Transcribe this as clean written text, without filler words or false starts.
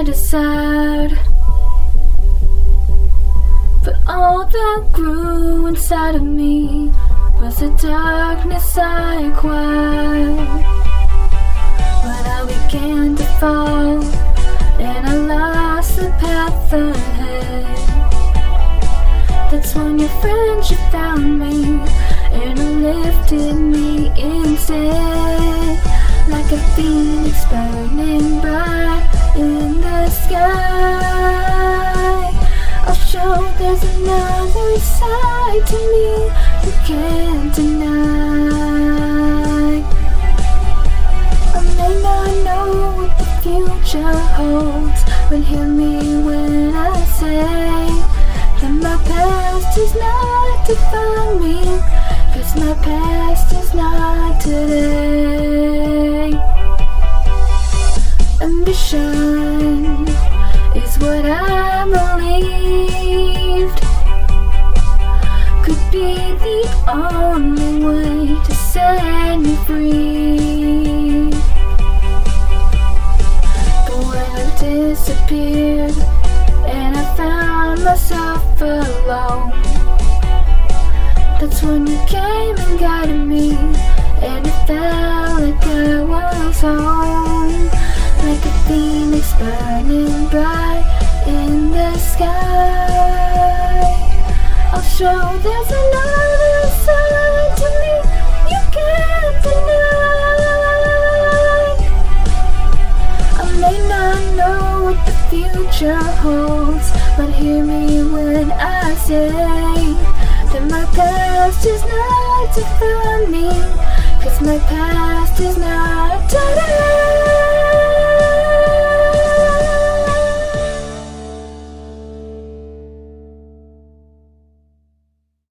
decide, but all that grew inside of me was the darkness I acquired. When I began to fall and I lost the path ahead, that's when your friendship found me and lifted me instead. Like a phoenix burning bright in the sky, I'll show there's another side to me you can't deny. I may not know what the future holds, but hear me when I say that my past is not to define me, 'cause my past is not today. Ambition is what I believed could be the only way to set me free. But when I disappeared and I found myself alone, that's when you came and guided me, and it felt like I was home. Like a phoenix burning bright in the sky, I'll show there's another side to me you can't deny. I may not know what the future holds, but hear me when I say that my past is not to define me, 'cause my past is not today.